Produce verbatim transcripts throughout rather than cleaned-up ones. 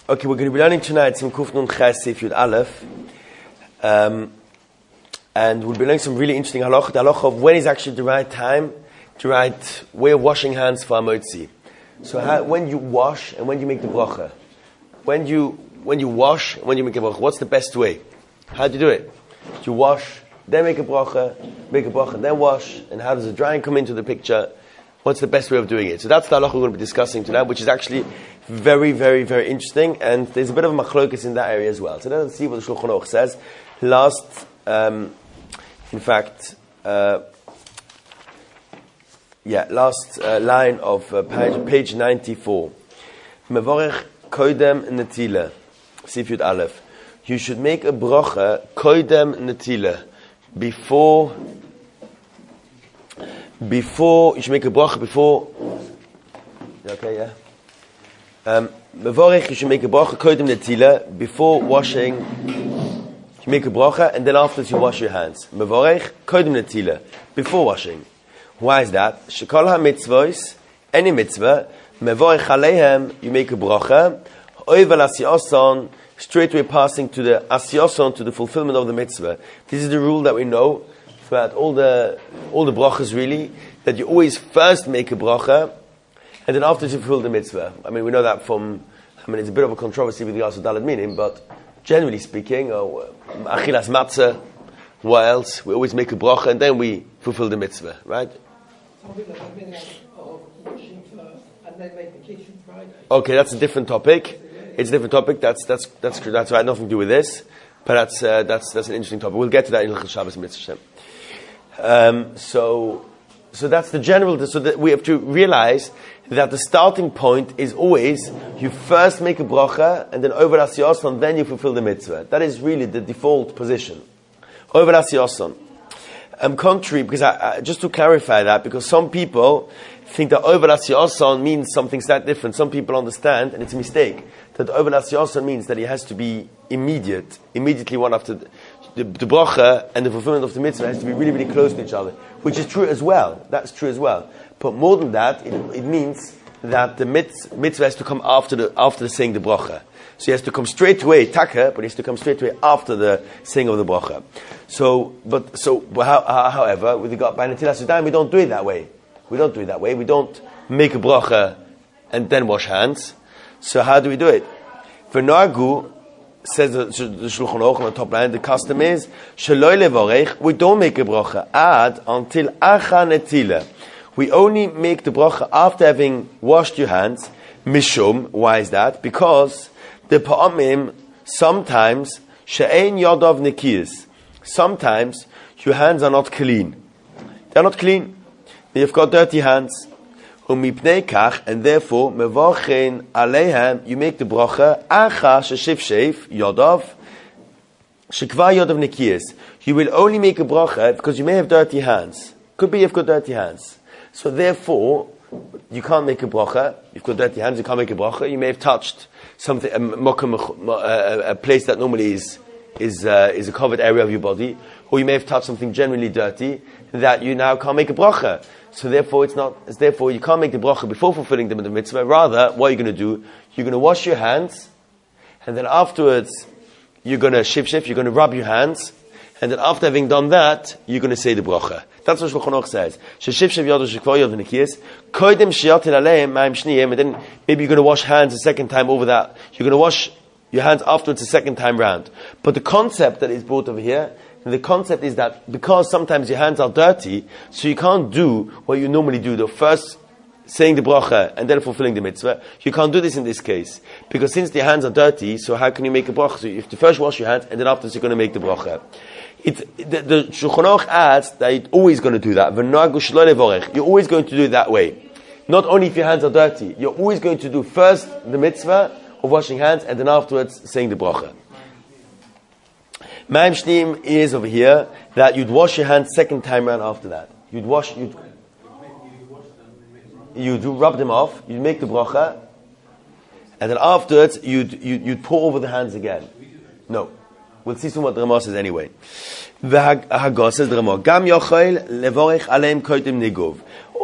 Okay, we're going to be learning tonight some Kuf Nun Ches Sif Yud Aleph, um, and we'll be learning some really interesting halacha. The halacha of when is actually the right time, the right way of washing hands for Amotzi. So, how, when you wash and when you make the bracha, when you when you wash and when you make a bracha, what's the best way? How do you do it? Do you wash, then make a bracha, make a bracha, then wash, and how does the drying come into the picture? What's the best way of doing it? So that's the halacha we're going to be discussing tonight, which is actually very, very, very interesting, and there's a bit of a machlokes in that area as well. So let's see what the Shulchan Aruch says. Last, um, in fact, uh, yeah, last uh, line of uh, page, page ninety-four. Mevorech koidem netila, Sif Yud Aleph. You should make a bracha koidem netila, before. Before, you should make a bracha before, okay, yeah. Um, Mevorech, you should make a bracha, kodim netila, before washing, you make a bracha, and then afterwards you wash your hands. Mevorech, kodim netila, before washing. Why is that? Shekol ha-mitzvos, any mitzvah, mevorech aleihem, you make a bracha, oivel asiyoson, straight away passing to the asiyoson, to the fulfillment of the mitzvah. This is the rule that we know throughout all the all the brachas, really, that you always first make a bracha, and then after you fulfill the mitzvah. I mean, we know that from, I mean, it's a bit of a controversy with regards to Daled Minim, but generally speaking, or achilas matzah, what else? We always make a bracha, and then we fulfill the mitzvah, right? Okay, that's a different topic. It's a different topic. That's that's that's that's, that's right. Nothing to do with this, but that's uh, that's that's an interesting topic. We'll get to that in Hilchos Shabbos Mitzvah. Um, so, so that's the general. So that we have to realize that the starting point is always you first make a bracha and then over asiyoson, then you fulfill the mitzvah. That is really the default position. Over asiyoson. Um, contrary, because I, I, just to clarify that, because some people think that over asiyoson means something slightly different. Some people understand, and it's a mistake, that over asiyoson means that it has to be immediate, immediately one after the, the, the bracha and the fulfillment of the mitzvah has to be really, really close to each other, which is true as well. That's true as well. But more than that, it, it means that the mitzvah, mitzvah has to come after the after the saying the bracha. So he has to come straight away, taka, but he has to come straight away after the saying of the bracha. So, but so, but how, uh, however, with regard by Netilas Yadayim, we don't do it that way. We don't do it that way. We don't make a bracha and then wash hands. So how do we do it? For Nargu, says the, the Shulchan Aruch on the top line, the custom is sheloi levorech. We don't make a bracha ad until acha netila. We only make the bracha after having washed your hands. Mishum. Why is that? Because the pa'amim sometimes she'ein yadav nekiyas. Sometimes your hands are not clean. They are not clean. You've got dirty hands. Umipnei kach, and therefore mevorchen aleihem. You make the bracha acha sheshivshev yadav shekvar yadav nekiyas. You will only make a bracha because you may have dirty hands. Could be you've got dirty hands. So therefore, you can't make a bracha. You've got dirty hands, you can't make a bracha. You may have touched something, a, a, a place that normally is is uh, is a covered area of your body, or you may have touched something generally dirty that you now can't make a bracha. So therefore, it's not. It's therefore, you can't make the bracha before fulfilling the mitzvah. Rather, what you're going to do, you're going to wash your hands, and then afterwards, you're going to shiv shiv. You're going to rub your hands. And then after having done that, you're going to say the bracha. That's what Shulchan Aruch says. Sheshiv shev yadu shekvar yadu nekiyas. Koidem sheyatil aleim ma'im shniyim. And then maybe you're going to wash hands a second time over that. You're going to wash your hands afterwards a second time round. But the concept that is brought over here, the concept is that because sometimes your hands are dirty, so you can't do what you normally do. The first saying the bracha and then fulfilling the mitzvah. You can't do this in this case. Because since your hands are dirty, so how can you make a bracha? So you have to first wash your hands and then afterwards you're going to make the bracha. It, the, the Shulchan Aruch adds that you're always going to do that. You're always going to do it that way. Not only if your hands are dirty, you're always going to do first the mitzvah of washing hands and then afterwards saying the bracha. Ma'im shneim is over here that you'd wash your hands second time around after that. You'd wash, you'd, you'd rub them off, you'd make the bracha, and then afterwards you'd, you'd, you'd pour over the hands again. No. We'll see soon what the Ramah says anyway. V'hagah says the Ramah, Gam yochel levorech aleim koidim nigov.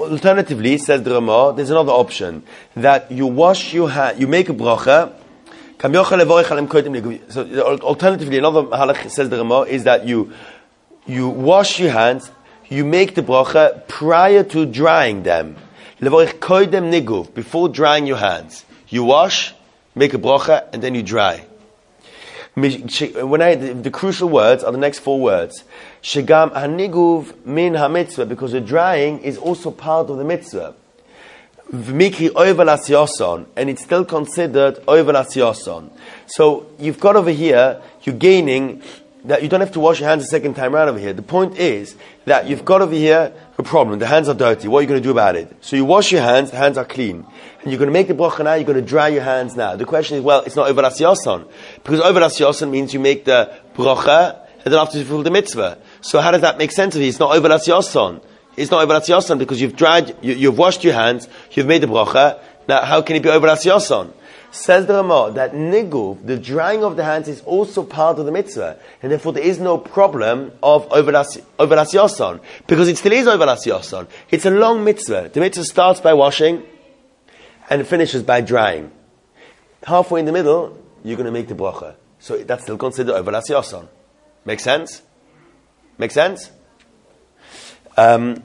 Alternatively, says the Ramah, there's another option that you wash your hand, you make a bracha alternatively, another halach says the Rama is that you you wash your hands, you make the bracha prior to drying them. Before drying your hands, you wash, make a bracha, and then you dry. When I, the, the crucial words are the next four words. Shegam haniguv min hamitzvah, because the drying is also part of the mitzvah. V'mikri oivel asyoson, and it's still considered oivel asyoson. So you've got over here, you're gaining that you don't have to wash your hands a second time around over here. The point is that you've got over here a problem. The hands are dirty. What are you going to do about it? So you wash your hands, the hands are clean. And you're going to make the bracha now, you're going to dry your hands now. The question is, well, it's not oivel asyoson. Because oivel asyoson means you make the bracha, and then after you fulfill the mitzvah. So how does that make sense of it? It's not oivel asyoson. It's not oivel asyoson because you've dried, you, you've washed your hands, you've made the bracha. Now, how can it be oivel asyoson? Says the Rama that niguv, the drying of the hands, is also part of the mitzvah, and therefore there is no problem of oivel asyoson because it still is oivel asyoson. It's a long mitzvah. The mitzvah starts by washing and finishes by drying. Halfway in the middle, you're going to make the bracha. So that's still considered oivel asyoson. Make sense? Make sense? Um,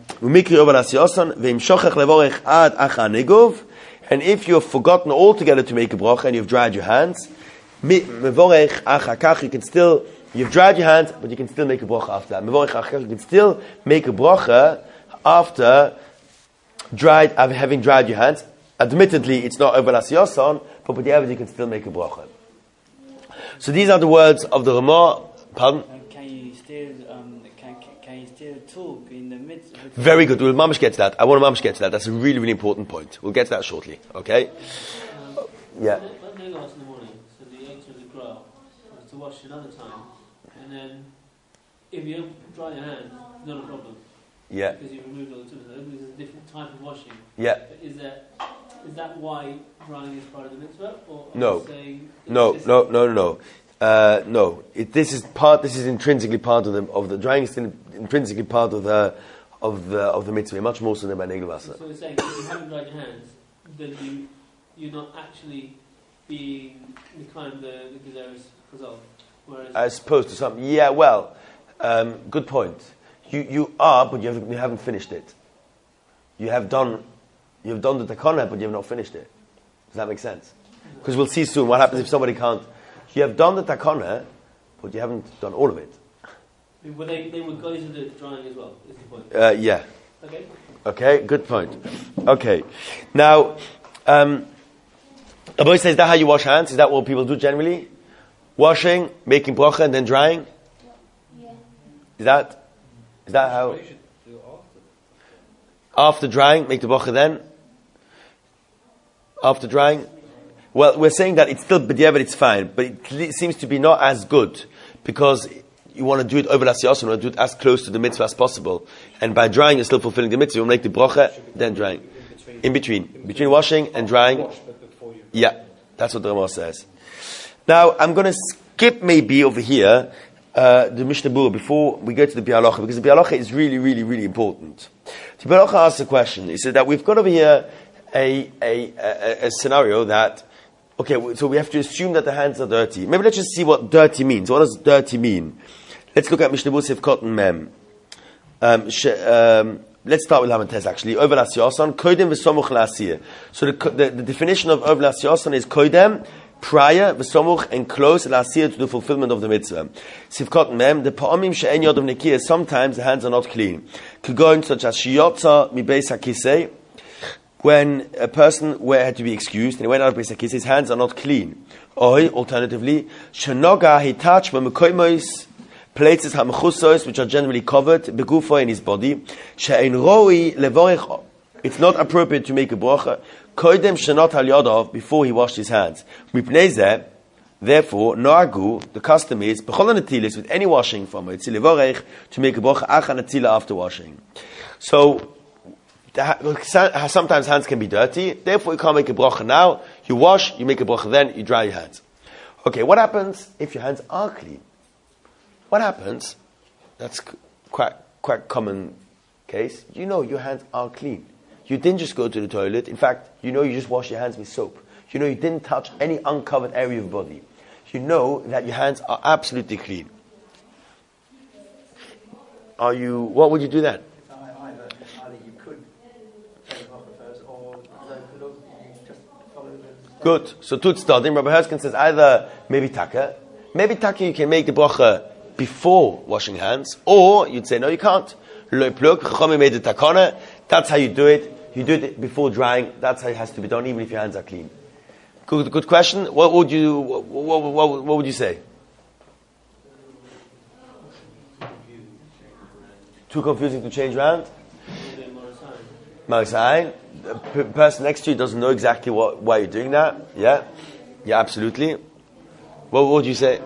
and if you've forgotten altogether to make a bracha and you've dried your hands, you can still, you've dried your hands, but you can still make a bracha after that. You can still make a bracha after dried, having dried your hands. Admittedly, it's not oivel asyoson, but with the evidence you can still make a bracha. So these are the words of the Rama. Pardon? Can you still um, can, can you still talk in the midst of the Very good. We'll mamish get to that. I want to mamish get to that. That's a really, really important point. We'll get to that shortly. Okay? Um, yeah. When they last in the morning, so the eight of the grow was to wash another time, and then if you don't dry your hands, not a problem. Yeah. Because you've removed all the tools. There's a different type of washing. Yeah. But is that is that why drying is part of the mitzvah, or are No. you saying No, it's no, no, no, no. Uh, no, it, this is part. This is intrinsically part of the of the drying. Is intrinsically part of the of the of the mitzvah. Much more so than by negel vasa. So you're saying if you haven't dried your hands, then you you're not actually being the kind of the the gezeres chazal. Whereas As opposed to some. Yeah, well, um, good point. You you are, but you haven't, you haven't finished it. You have done you have done the takana, but you have not finished it. Does that make sense? Because we'll see soon what happens if somebody can't. You have done the takana, but you haven't done all of it. Were they, they were guys who did drying as well, is the point. Uh, yeah. Okay. Okay, good point. Okay. Now, um, Abai says, is that how you wash hands? Is that what people do generally? Washing, making bracha, and then drying? Yeah. Is that, is that how? After drying, make the bracha then? After drying? Well, we're saying that it's still, but yeah, but it's fine. But it seems to be not as good because you want to do it over l'asiyos, you want to do it as close to the mitzvah as possible. And by drying, you're still fulfilling the mitzvah. You make the bracha, then drying. In between. Between washing and drying. Yeah, that's what the Rama says. Now, I'm going to skip maybe over here uh, the Mishnah Berurah before we go to the Biur Halacha, because the Biur Halacha is really, really, really important. The Biur Halacha asks a question. He said that we've got over here a, a, a, a scenario that okay, so we have to assume that the hands are dirty. Maybe let's just see what dirty means. What does dirty mean? Let's look at Mishnah Berurah Cotton Mem. Um, sh- um, let's start with Lamentes actually. Ovel Asiyasan, Koidem v'somuch la'asiyah. So the, the, the definition of Ovel Asiyasan is Koidem, prior, v'somuch, and close la'asiyah to the fulfillment of the mitzvah. Sivkot Mem, the pa'amim she'en yod of nekiyah, sometimes the hands are not clean. Kugoin such as shiyotza mi beis hakisei, when a person where had to be excused and he went out of Beis HaKisei, his hands are not clean. Or alternatively, shenoga he touched b'mekoymos places ha'mechusos which are generally covered begufo in his body. She'ein roi levorich. It's not appropriate to make a bracha. Koidem shenot al yadav before he washed his hands. Mipnei zeh, therefore, noagu, the custom is b'chol netilis with any washing from it levorich to make a bracha achan netila after washing. So. Sometimes hands can be dirty, therefore you can't make a bracha now. You wash, you make a bracha then, you dry your hands. Okay, what happens if your hands are clean? What happens? That's quite quite common case. You know your hands are clean. You didn't just go to the toilet. In fact, you know you just wash your hands with soap. you know you didn't touch any uncovered area of your body. You know that your hands are absolutely clean. Are you, what would you do then? Either, either you could take the bracha first, or you just follow the... Good. So tut stadim. Rabbi Herskin says either maybe taka, maybe taka you can make the bracha before washing hands, or you'd say no, you can't. Lo pluk. Chachamim made the takana. That's how you do it. You do it before drying. That's how it has to be done, even if your hands are clean. Good, good question. What would you, what, what, what, what would you say? Too confusing to change around? Marasayin. The p- person next to you doesn't know exactly what, why you're doing that. Yeah? Yeah, absolutely. What, what would you say?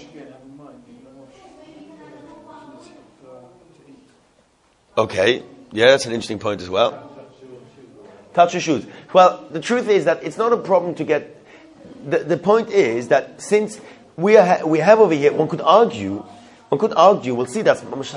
Okay. Yeah, that's an interesting point as well. Touch your shoes. Well, the truth is that it's not a problem to get... The, the point is that since we are, we have over here, one could argue, one could argue, we'll see that's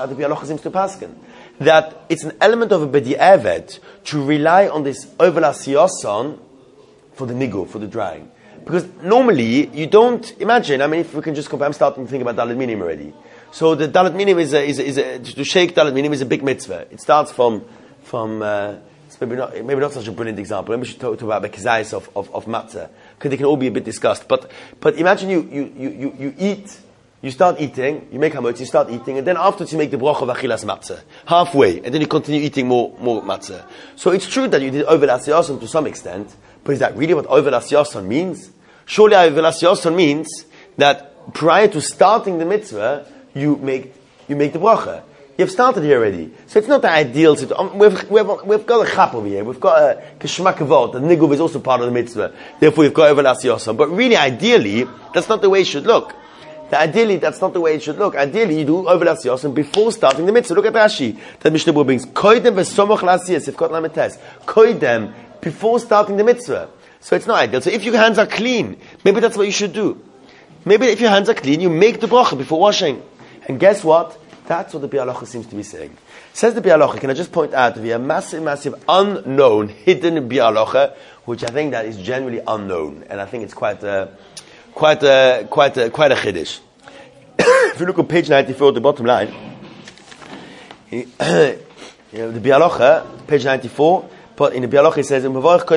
that it's an element of a b'di'evet to rely on this overlas yoson for the nigu, for the drying. Because normally, you don't, imagine, I mean, if we can just compare, I'm starting to think about dalet minim already. So the dalet minim is a, is a, is a, to shake dalet minim is a big mitzvah. It starts from, from, uh, it's maybe not, maybe not such a brilliant example. Maybe we should talk, talk about the kizayis of, of, of matzah. Because they can all be a bit discussed. But, but imagine you, you, you, you, you eat, you start eating, you make hamotz, you start eating, and then afterwards you make the bracha of achilas matzah. Halfway, and then you continue eating more, more matzah. So it's true that you did overlas yoson to some extent, but is that really what overlas yoson means? Surely overlas yoson means that prior to starting the mitzvah, you make, you make the bracha. You've started here already. So it's not the ideal situation. We've, we've, we've got a chap over here. We've got a kishmak avot. The niguv is also part of the mitzvah. Therefore we've got overlas yoson. But really, ideally, that's not the way it should look. The ideally, that's not the way it should look. Ideally, you do overlas yoson before starting the mitzvah. Look at Rashi. That Mishnah Berurah brings. Koidem v'somoch la'asiyas. If got lametes. Koidem, before starting the mitzvah. So it's not ideal. So if your hands are clean, maybe that's what you should do. Maybe if your hands are clean, you make the bracha before washing. And guess what? That's what the Biur Halacha seems to be saying. Says the Biur Halacha, can I just point out to be a massive, massive unknown, hidden Biur Halacha, which I think that is generally unknown, and I think it's quite a, quite a, quite a, quite a chiddush. If you look on page ninety-four, the bottom line, you know, the Biur Halacha, page ninety-four, but in the Biur Halacha it says,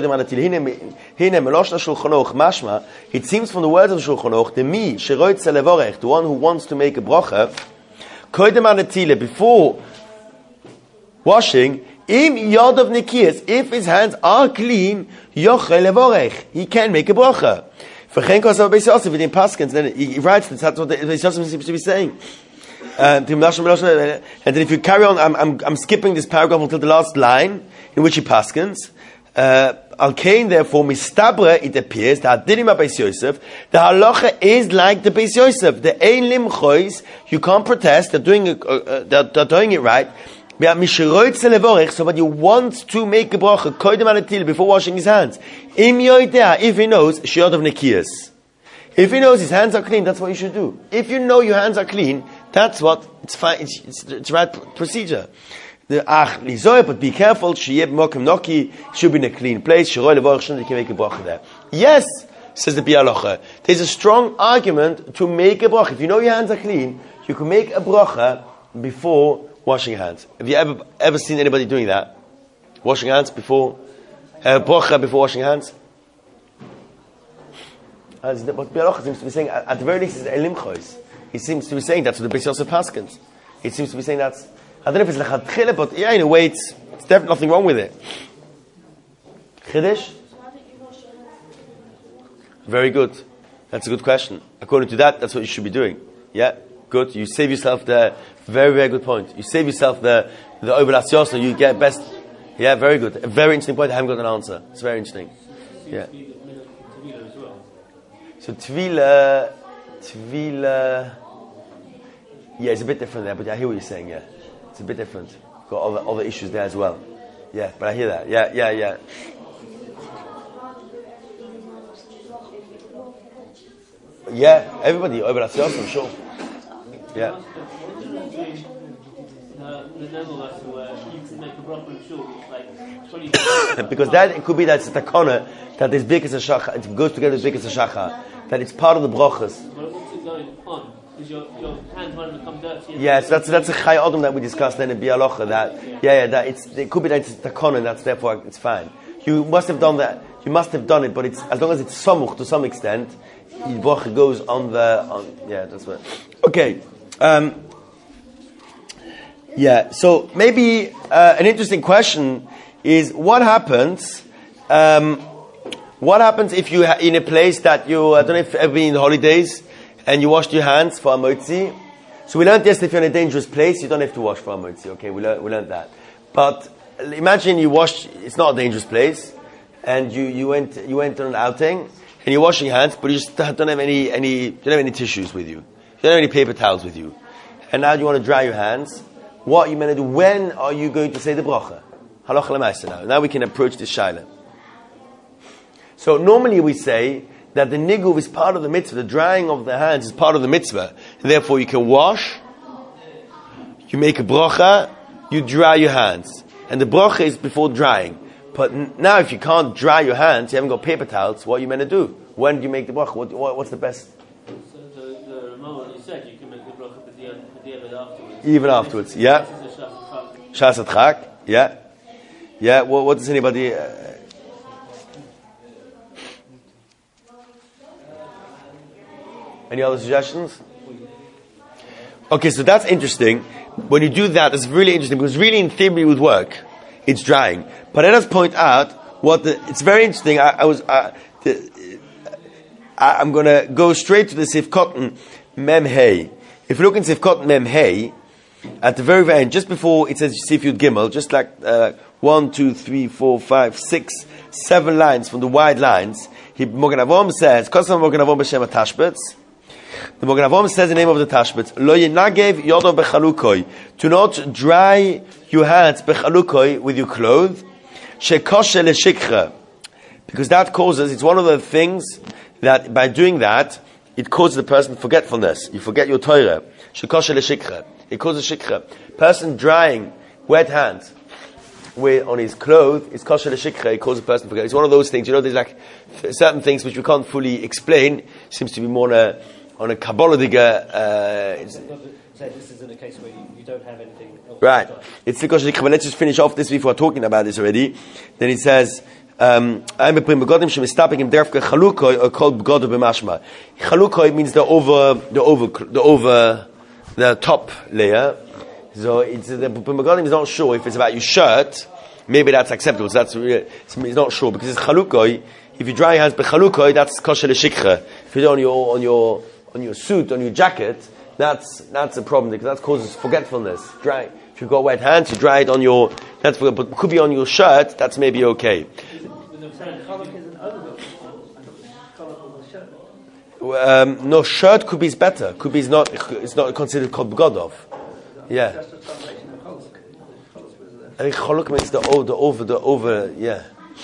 it seems from the words of the Shulchan Aruch, the mi sheroitze levorech, the one who wants to make a bracha, before washing, im yadav nikiyas, if his hands are clean, yochel levorech, he can make a bracha. V'chein kosav Beis Yosef within Paskins, then he writes that that's what Beis Yosef seems to be saying. And then if you carry on, I'm, I'm, I'm skipping this paragraph until the last line, in which he Paskins. Al Kain, therefore, mistabra, it appears that Adinim Beis Yosef, the halacha is like the Beis Yosef. The ein limchois, you can't protest. They're doing it, uh, they're, they're doing it right. So, but you want to make a bracha koidem alatil before washing his hands. Im yoidea, if he knows shiod of nekiyas. If he knows his hands are clean, that's what you should do. If you know your hands are clean, that's what it's fine. It's, it's, it's the right procedure. The ach lizoy, but be careful. Sheyeb mokem noki should be in a clean place. Shiroi levorach shouldn't you can make a bracha there. Yes, says the Biur Halacha. There's a strong argument to make a bracha. If you know your hands are clean, you can make a bracha before washing your hands. Have you ever ever seen anybody doing that? Washing hands before a bracha before washing hands. As the, what Biur Halacha seems to be saying, at, at the very least, is elimchois. He seems to be saying that's what the Beis Yosef paskins. He seems to be saying that's. I don't know if it's lechatchila, but yeah, in a way, it's, it's definitely nothing wrong with it. Chiddush? Very good. That's a good question. According to that, that's what you should be doing. Yeah, good. You save yourself the very, very good point. You save yourself the the overlas yoson. You get best. Yeah, very good. A very interesting point. I haven't got an answer. It's very interesting. Yeah. So tvila, tvila. Yeah, it's a bit different there, but I hear what you're saying. Yeah. It's a bit different. Got other, other issues there as well. Yeah, but I hear that. Yeah, yeah, yeah. Yeah, everybody over that I'm sure. Yeah. the Neville lesson where you can make a bracha in shul, it's like twenty. Because that it could be that it's a takana that there's bikas shacha. It goes together with bikas shacha. That it's part of the brachas. But what's it going on? Because your, your hands might become dirty. Yes, that's that's a chay adam that we discussed then in bialocha. That yeah, yeah, that it's it could be that it's takana. That's therefore it's fine. You must have done that. You must have done it, but it's as long as it's samuch to some extent. The bracha goes on the on. Yeah, that's what. Okay. Um, yeah. So maybe uh, an interesting question is what happens. Um, what happens if you are in a place that you I don't know if you've ever been in the holidays and you washed your hands for a motzi. So we learned yesterday if you're in a dangerous place, you don't have to wash for a motzi. Okay, we learned we learned that. But imagine you wash. It's not a dangerous place, and you, you went you went on an outing and you're washing your hands, but you just don't have any any you don't have any tissues with you. You don't have any paper towels with you, and now you want to dry your hands. What are you going to do? When are you going to say the bracha? Halacha l'maaseh now. Now we can approach this shaila. So normally we say that the niguv is part of the mitzvah. The drying of the hands is part of the mitzvah. And therefore you can wash, you make a bracha, you dry your hands. And the bracha is before drying. But n- now if you can't dry your hands, you haven't got paper towels, what are you meant to do? When do you make the bracha? What, what, what's the best? So the, the Ramon, you said you can make the bracha at the end, at the end afterwards. Even afterwards, yeah. This is a shas Shas Chak, yeah. Yeah, well, what does anybody... Uh, any other suggestions? Okay, so that's interesting. When you do that, it's really interesting because really in theory it would work. It's drying. But let us point out what the, it's very interesting. I, I was, uh, the, I, I'm going to go straight to the Sif Cotton Mem Hey. If you look in Sif Cotton Mem Hey, at the very, very end, just before it says Sif Yud Gimel, just like uh, one, two, three, four, five, six, seven lines from the wide lines, he Mogen Avom says, Kosam Mogen Avom b'Shem HaTashbetz. The Mogen Avom says the name of the Tashbetz. Lo yenagev yodo bechalukoi. Do not dry your hands bechalukoi with your clothes. Shekoshe leshikcha. Because that causes, it's one of the things that by doing that, it causes the person forgetfulness. You forget your Torah. Shekoshe leshikcha. It causes shikcha. Person drying wet hands with, on his clothes is kosher leshikcha. It causes a person to forget. It's one of those things, you know, there's like certain things which we can't fully explain. Seems to be more on a, on a Kabbalah digger. Uh, so this is in a case where you, you don't have anything else. Right. It's the kosher leshikcha. But let's just finish off this before talking about this already. Then it says, I'm a prim begodim shemistapik im derfka chalukoi or called begodim b'mashma. Chalukoi means the over, the over, the over, the top layer. So it's, the Megadim is not sure if it's about your shirt. Maybe that's acceptable. So that's really, it's, it's not sure because it's chalukoi. If you dry your hands by chalukoi, that's kosher l'shikcha. If you do it on your on your on your suit, on your jacket, that's that's a problem because that causes forgetfulness. Dry. If you've got wet hands, you dry it on your. That's but it could be on your shirt. That's maybe okay. Um, no, shirt could be better. Could be not. It's not considered called begodov. Yeah. I think choluk means the over, the over, the over. Yeah.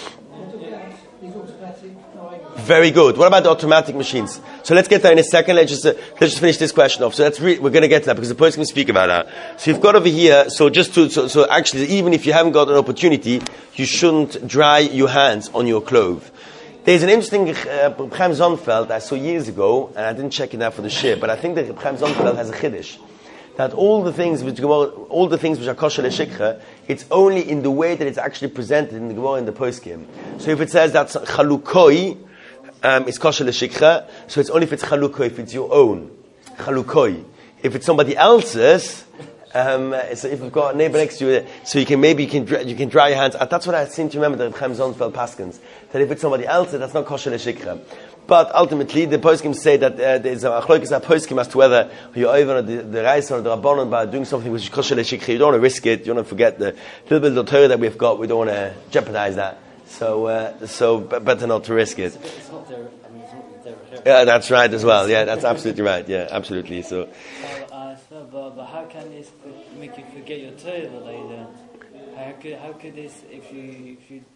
Very good. What about the automatic machines? So let's get there in a second. Let's just uh, let's just finish this question off. So that's re- we're going to get to that because the person can speak about that. So you've got over here. So just to so, so actually, even if you haven't got an opportunity, you shouldn't dry your hands on your clothes. There's an interesting uh, Chaim Zonfeld I saw years ago, and I didn't check it out for the shir, but I think that Chaim Zonfeld has a chiddush that all the things which all the things which are kosher l'shikcha, it's only in the way that it's actually presented in the Gemara in the poskim. So if it says that's chalukoi, um, it's kosher l'shikcha. So it's only if it's chalukoi, if it's your own chalukoi. If it's somebody else's. Um, so if you've got a neighbor next to you, so you can maybe you can you can dry your hands. That's what I seem to remember. The Chaim Zonfeld Paskins that if it's somebody else's, that's not kosher l'shikcha. But ultimately, the poskim say that uh, there's a achloikis a poskim as to whether you're over the the reis or the rabbanon by doing something which is kosher l'shikcha. You don't want to risk it. You don't want to forget the little bit of the Torah that we've got. We don't want to jeopardize that. So uh, so b- better not to risk it. It's not their, I mean, it's not their Yeah, that's right as well. Yeah, that's absolutely right. Yeah, absolutely. So. Uh, so, but, but how can this make you forget your Torah later? How could how could this if you if you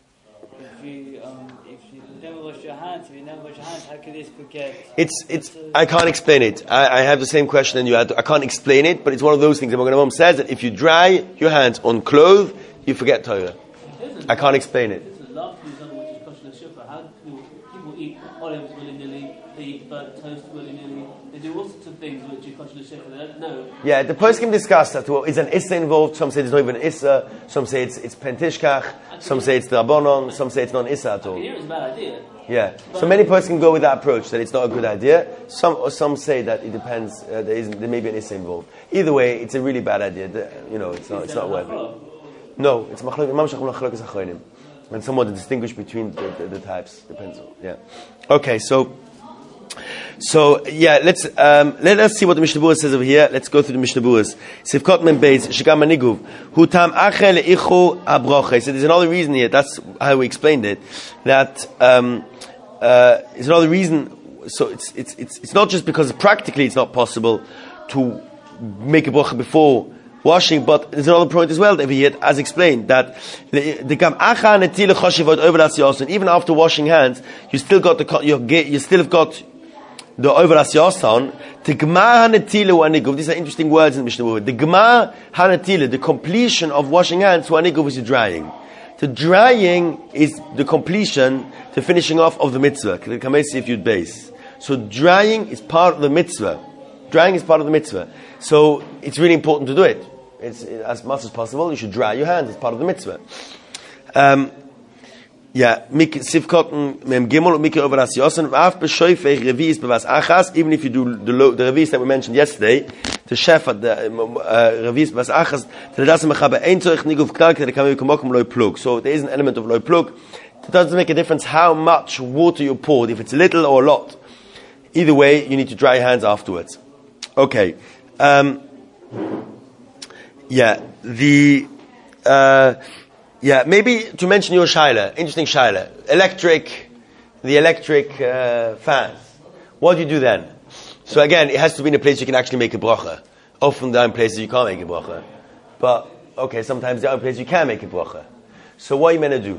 if you um, if you never wash your hands, if you never wash your hands, how can this forget? It's it's. I can't explain it. I, I have the same question, and you had. To, I can't explain it, but it's one of those things. The Magen Avraham says that if you dry your hands on clothes, you forget Torah. I can't explain it. This is the last example, which is kosher shofar. How do people eat olives willy-nilly? They eat burnt toast willy-nilly. They do all sorts of things which are kosher shofar. They don't know. Yeah, the person can discuss that. Well, is an issa involved? Some say there's not even an issa. Some say it's it's pentishkach. Some say it's the rabbanon. Some say it's not issa at all. I can hear it's a bad idea. Yeah, so many persons can go with that approach that it's not a good idea. Some or some say that it depends. Uh, there isn't. There may be an issa involved. Either way, it's a really bad idea. The, you know, it's not. It's not worth it. No, it's machlok. Machlokes achronim. And somewhat to distinguish between the, the, the types depends on. Yeah. Okay, so. So yeah, let's um, let us see what the Mishnah Berurah says over here. Let's go through the Mishnah Berurah. Sivkot Mem Beis Shigam Aniguv Hu Tam Achel Ichu Abroche. So there's another reason here. That's how we explained it. That um, uh, is another reason. So it's it's it's it's not just because practically it's not possible to make a bracha before washing, but there's another point as well over here, as explained, that the Gam Acha Netile Choshivot over das Yason. Even after washing hands, you still got the you you still have got the over as yasan, the gmar hanetile u'aniguv. These are interesting words in the Mishnah Berurah. The gmar hanetile, the completion of washing hands, u'aniguv is the drying. The drying is the completion, the finishing off of the mitzvah. Kamesi if you'd base. So drying is part of the mitzvah. Drying is part of the mitzvah. So it's really important to do it. It's as much as possible. You should dry your hands. It's part of the mitzvah. Um, Yeah, Sivkot Mem Gimel Mikra over As Yosan Af B'Shoifei Revis B'Vas Achas. Even if you do the the Revis that we mentioned yesterday, the chef at the Revis B'Vas Achas, the Das Mechaber Ein Tzorich Niguv Klal Kedei Kamei Kumokum Loi Plug. So there is an element of Loi Plug. It doesn't make a difference how much water you poured, if it's little or a lot. Either way, you need to dry your hands afterwards. Okay. Um, yeah, the. Uh, Yeah, maybe to mention your shaila, interesting shaila. Electric, the electric uh, fans. What do you do then? So again, it has to be in a place you can actually make a bracha. Often there are places you can't make a bracha. But, okay, sometimes there are places you can make a bracha. So what are you meant to do?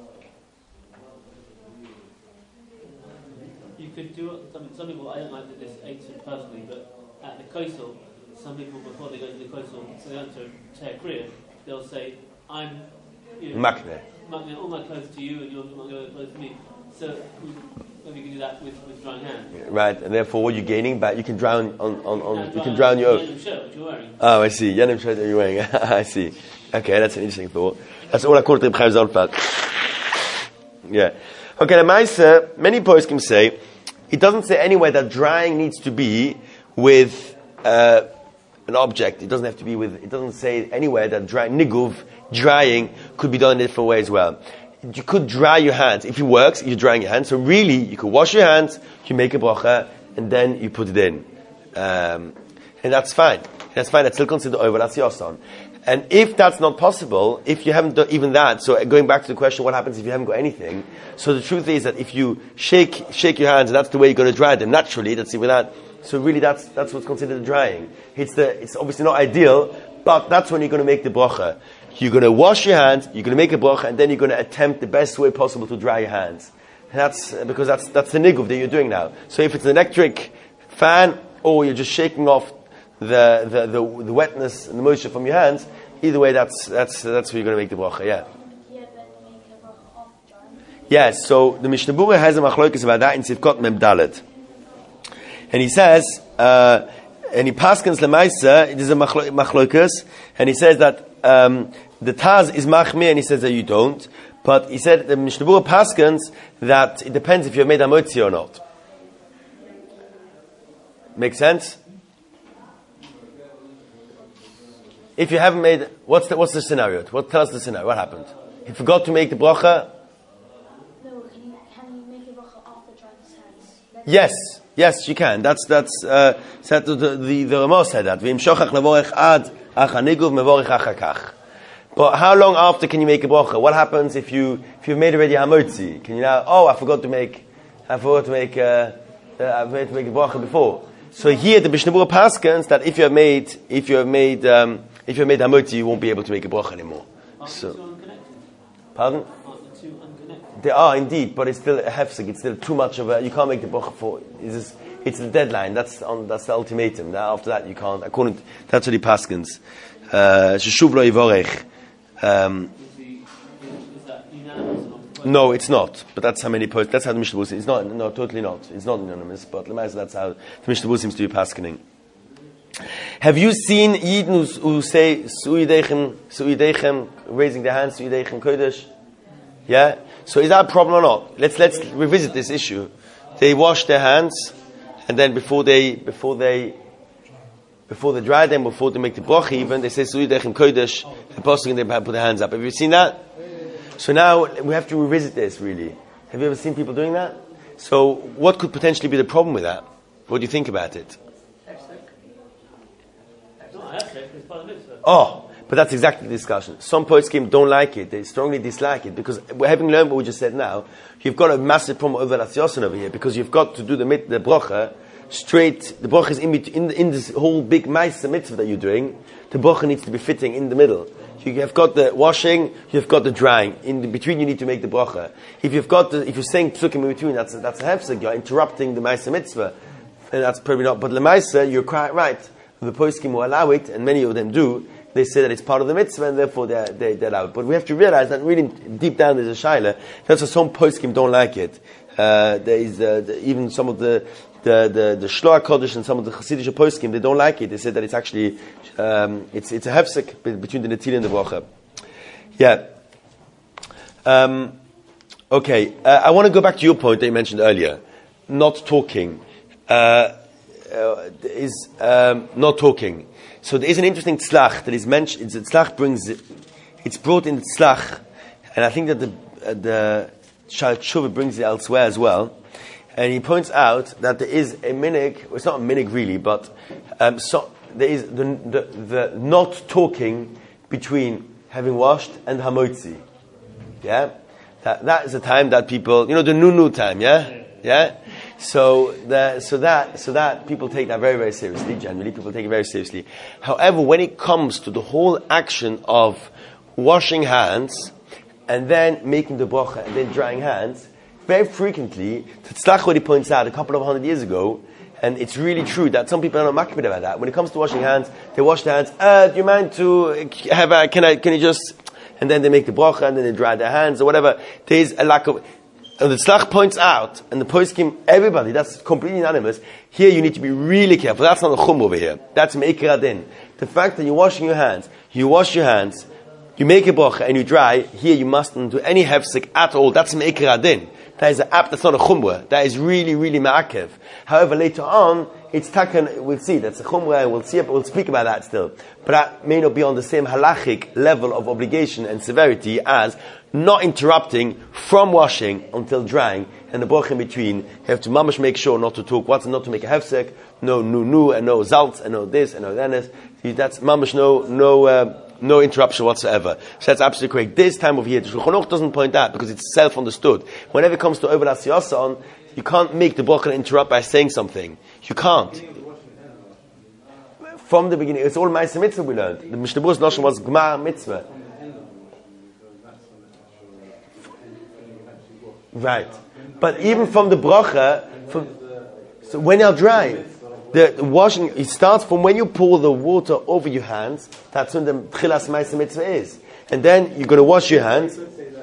You could do it, some, some people, I don't like this eight personally, but at the Kosel, some people before they go to the Kosel, so they go to Teir Kriya, they'll say, I'm You know, Makne. Makne, all my clothes to you and your clothes to me. So maybe you can do that with, with drying hands. Right, and therefore what you're gaining back, you can drown on, on, on And you can dry drown your Yenim shirt which you're wearing. Oh, I see. Yenim shirt that you're wearing. I see. Okay, that's an interesting thought. That's all according to Chaim Zalfat. Yeah. Okay, the Maisa, many poets can say, it doesn't say anywhere that drying needs to be with uh, an object. It doesn't have to be with, it doesn't say anywhere that dry, niguv, drying could be done in a different way as well. You could dry your hands. If it works, you're drying your hands. So really, you could wash your hands, you make a bracha, and then you put it in. Um, and that's fine. That's fine. That's still considered over. That's yosan. And if that's not possible, if you haven't done even that, so going back to the question, what happens if you haven't got anything? So the truth is that if you shake shake your hands, and that's the way you're going to dry them naturally, that's even that. So really, that's that's what's considered drying. It's the it's obviously not ideal, but that's when you're going to make the bracha. You're going to wash your hands, you're going to make a bracha, and then you're going to attempt the best way possible to dry your hands. And that's because that's that's the niguv that you're doing now. So if it's an electric fan, or you're just shaking off the the, the, the wetness and the moisture from your hands, either way, that's that's that's where you're going to make the bracha. Yeah. Yes. So the Mishnah Berurah has a machlokes about that in Sivkot Mem Dalet, and he says, uh, and he paskins lemaisa. It is a machlokes, and he says that. Um, the Taz is machmir, and he says that you don't. But he said the Mishnah Berurah paskins that it depends if you've made hamotzi or not. Make sense? If you haven't made, what's the what's the scenario? What tell us the scenario? What happened? You forgot to make the bracha. No, can you, can you make a bracha after drying his hands? Yes, yes, you can. That's that's uh, said the the the Ramah said that. V'im shochach levorech ad. But how long after can you make a bracha? What happens if you if you've made already hamotzi? Can you now? Oh, I forgot to make. I forgot to make. Uh, I forgot to make a bracha before. So here the Mishnah Berurah paskins that if you have made if you have made um, if you have made hamotzi, you won't be able to make a bracha anymore. Aren't So, the two unconnected? pardon? Aren't the two unconnected? They are indeed, but it's still a hefsek. It's still too much of a. You can't make the bracha for. It's, just, it's the deadline. That's on. That's the ultimatum. That after that you can't. According to, that's what he paskins. Sheshuv lo yivorech. Um, No, it's not. But that's how many posts. That's how the Mishnah Berurah. It's not. No, totally not. It's not anonymous. But that's how the Mishnah Berurah seems to be paskening. Have you seen Yidden who say Suidechem, Suidechem, raising their hands, Suidechem Kodesh? Yeah. So is that a problem or not? Let's let's revisit this issue. They wash their hands, and then before they before they before they dry them, before they make the bracha, even they say Suidechem Kodesh, and possibly they put their hands up. Have you seen that? So now we have to revisit this, really. Have you ever seen people doing that? So what could potentially be the problem with that? What do you think about it? Oh, but that's exactly the discussion. Some poskim don't like it. They strongly dislike it because we're having learned what we just said now. You've got a massive problem over Ras Yossan over here because you've got to do the mit, the bracha straight. The bracha is in, in, in this whole big ma'aseh mitzvah that you're doing. The bracha needs to be fitting in the middle. You have got the washing, you've got the drying. In the between, you need to make the bracha. If you've got the, if you're saying psukim in between, that's a, that's a hefsek. You're interrupting the ma'aseh mitzvah, and that's probably not. But the ma'aseh, you're quite right. The poskim will allow it, and many of them do. They say that it's part of the mitzvah, and therefore they they they allow it. But we have to realize that really deep down there's a shaila. That's why some poskim don't like it. Uh, there is uh, the, even some of the the the, the Shloah Kodesh and some of the Chassidish poskim, they don't like it. They say that it's actually um, it's it's a hefsek between the netil and the bracha. Yeah. Um, okay. Uh, I want to go back to your point that you mentioned earlier. Not talking uh, uh, is um, not talking. So there is an interesting tzlach that is mentioned. The tzlach brings it's brought in the tzlach, and I think that the uh, the Sha'ar Teshuvah brings it elsewhere as well. And he points out that there is a minig. Well, it's not a minig really, but um, so there is the, the the not talking between having washed and hamotzi. Yeah, that that is a time that people, you know, the nunu time. Yeah, yeah. So the, so that so that people take that very very seriously. Generally, people take it very seriously. However, when it comes to the whole action of washing hands and then making the bracha and then drying hands, very frequently, Tzlach already points out a couple of hundred years ago, and it's really true that some people are not makbid about that. When it comes to washing hands, they wash their hands. Uh, do you mind to have a, can I can you just, and then they make the bracha and then they dry their hands or whatever. There is a lack of. And the Tzlach points out, and the poskim, everybody, that's completely unanimous. Here you need to be really careful. That's not a chum over here. That's meikar adin. The fact that you're washing your hands, you wash your hands, you make a bracha and you dry. Here you mustn't do any hefsek at all. That's meikar adin. That is an app. That's not a chumrah. That is really, really ma'akev. However, later on, it's taken. We'll see. That's a chumrah, and we'll see. We'll speak about that still. But that may not be on the same halachic level of obligation and severity as not interrupting from washing until drying, and the bracha in between. You have to mamash make sure not to talk. What's not to make a hefsek? No nu nu and no zaltz and no this and no that. That's mamash no no. Uh, No interruption whatsoever. So that's absolutely correct. This time of year, the Shulchan Aruch doesn't point out because it's self-understood. Whenever it comes to over Ras Yossan, you can't make the bracha and interrupt by saying something. You can't. From the beginning, it's all Ma'aseh Mitzvah we learned. The Mishnah Berurah's notion was Gmar Mitzvah. Right. But even from the bracha, from, so when you're dry, The, the washing, it starts from when you pour the water over your hands. That's when the Tchilas Ma'aseh Mitzvah is. And then you're going to wash your hands.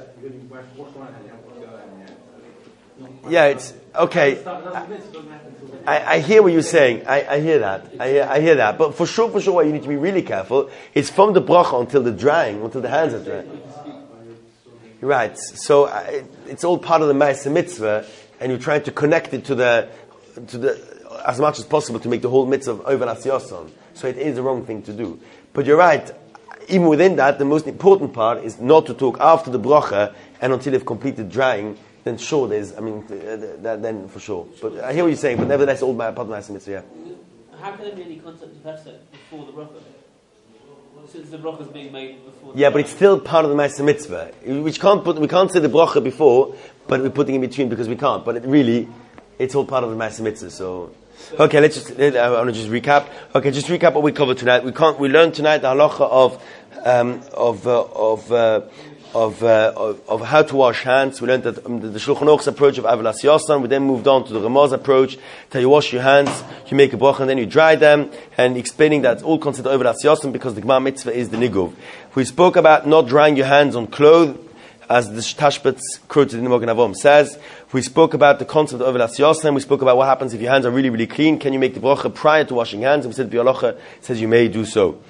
Yeah, it's okay. I, I hear what you're saying. I, I hear that. I hear, I hear that. But for sure, for sure, what you need to be really careful is from the bracha until the drying, until the hands are dry. Right. So uh, it, it's all part of the Ma'aseh Mitzvah, and you're trying to connect it to the to the. as much as possible to make the whole mitzvah of over Ras Yossan. So it is the wrong thing to do. But you're right, even within that, the most important part is not to talk after the bracha and until you've completed drying, then sure there's, I mean, uh, that, then for sure. But I hear what you're saying, but nevertheless, all part of the mitzvah, yeah. How can there be any concept of hefsek before the bracha? Since the bracha is being made before the Yeah, but it's still part of the Ma'aseh Mitzvah. Which can't put, we can't say the bracha before, but we're putting in between because we can't. But it really, it's all part of the Ma'aseh Mitzvah, so... Okay, let's just, I want to just recap. Okay, just recap what we covered tonight. We can't, we learned tonight the halacha of, um, of, uh, of, uh, of, uh, of of how to wash hands. We learned that um, the, the Shulchan Aruch's approach of Avelas Yasan. We then moved on to the Ramah's approach. That you wash your hands, you make a bracha, and then you dry them. And explaining that it's all considered Avelas Yasan because the Gemara mitzvah is the niguv. We spoke about not drying your hands on clothes, as the Tashbetz quoted in the Mogen Avom says. We spoke about the concept of Avelas Yasan. We spoke about what happens if your hands are really, really clean. Can you make the bracha prior to washing hands? And we said the halacha says you may do so.